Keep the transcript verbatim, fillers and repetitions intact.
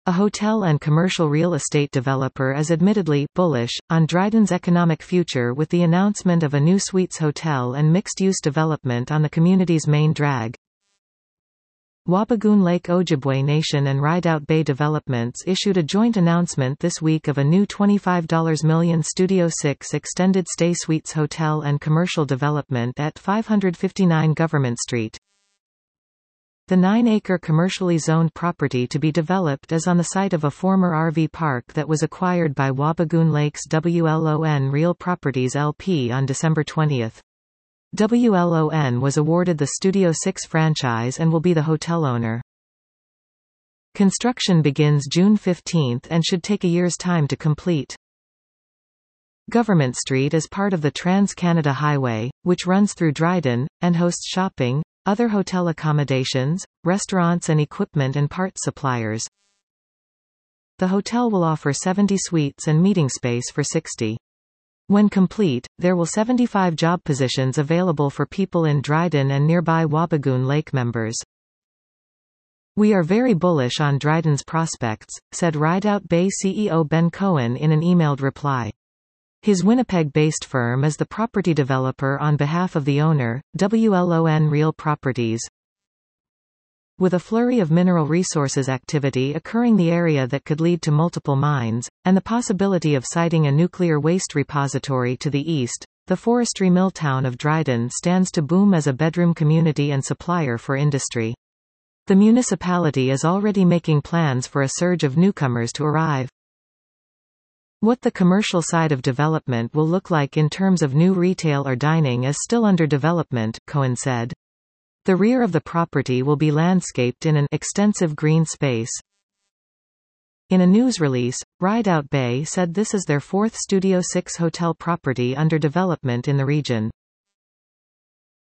A hotel and commercial real estate developer is admittedly bullish on Dryden's economic future with the announcement of a new suites hotel and mixed-use development on the community's main drag. Wabigoon Lake Ojibwe Nation and Rideout Bay Developments issued a joint announcement this week of a new twenty-five million dollars Studio six extended stay suites hotel and commercial development at five fifty-nine Government Street. The nine-acre commercially zoned property to be developed is on the site of a former R V park that was acquired by Wabigoon Lakes W L O N Real Properties L P on December twentieth. W L O N was awarded the Studio six franchise and will be the hotel owner. Construction begins June fifteenth and should take a year's time to complete. Government Street is part of the Trans-Canada Highway, which runs through Dryden, and hosts shopping, other hotel accommodations, restaurants and equipment and parts suppliers. The hotel will offer seventy suites and meeting space for sixty. When complete, there will seventy-five job positions available for people in Dryden and nearby Wabigoon Lake members. "We are very bullish on Dryden's prospects," said Rideout Bay C E O Ben Cohen in an emailed reply. His Winnipeg-based firm is the property developer on behalf of the owner, W L O N Real Properties. With a flurry of mineral resources activity occurring in the area that could lead to multiple mines, and the possibility of siting a nuclear waste repository to the east, the forestry mill town of Dryden stands to boom as a bedroom community and supplier for industry. The municipality is already making plans for a surge of newcomers to arrive. What the commercial side of development will look like in terms of new retail or dining is still under development, Cohen said. The rear of the property will be landscaped in an extensive green space. In a news release, Rideout Bay said this is their fourth Studio six hotel property under development in the region.